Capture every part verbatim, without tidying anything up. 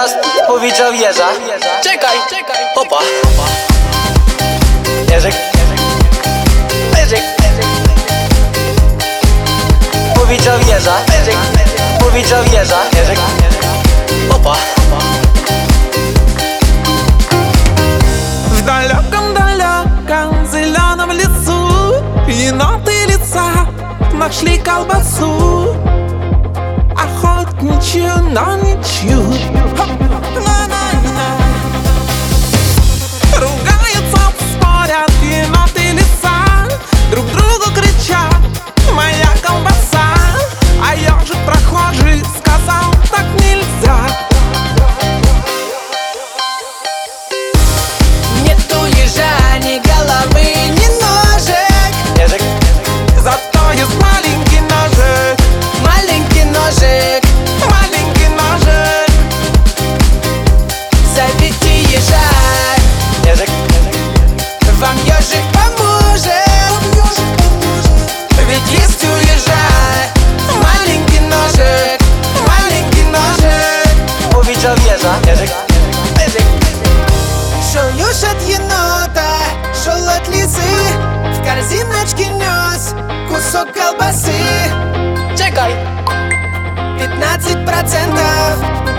teraz powiedział Jerza. Czekaj, czekaj, opa. Jerzyk, Jerzyk, powiedział Jerza. Jerzyk, powiedział Jerza. Jerzyk, opa. В далеком-далеком зеленом лесу еноты лица нашли колбасу, охотничью на ничью. Ругаются, спорят еноты леса, друг другу кричат: моя колбаса. А ежик прохожий сказал: так нельзя. Нету ежа, ни головы, ни ножек. Jerzyk, Зато есть маленький ножик, Маленький ножик, маленький ножик. зовите ежа, Jerzyk, вам ежик поможет. Ведь есть у ежа маленький ножик, маленький ножик. powiedział Jerza. Jerzyk, Jerzyk, Шел еж от енота, шел от лисы, в корзиночке нес кусок колбасы. czekaj. Пятнадцать процентов.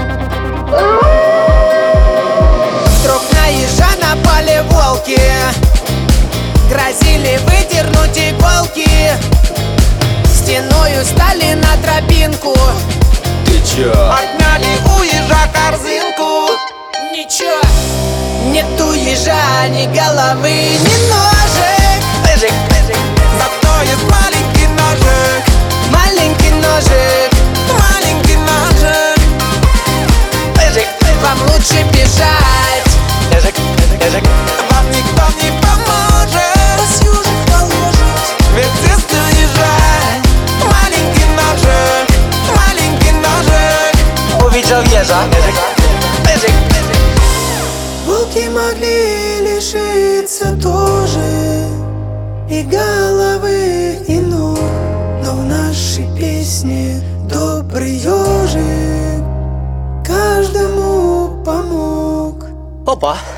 Вдруг на ежа напали волки, грозили выдернуть иголки, стеною стали на тропинку. Ty cio? Отняли у ежа корзинку. Ничего, нету ежа, ни головы, ни ножек. Jerzyk, Jerzyk, Зато есть маленький ножик, Маленький ножик, маленький ножик. Jerzyk, вам лучше бежать. Jerzyk, Jerzyk, Вам никто не поможет, ведь есть у ежа маленький ножик, маленький ножик. powiedział Jerza. Jerzyk, Jerzyk, Волки могли лишиться тоже и головы, и ног, но в нашей песне добрый ежик каждому помог. opa.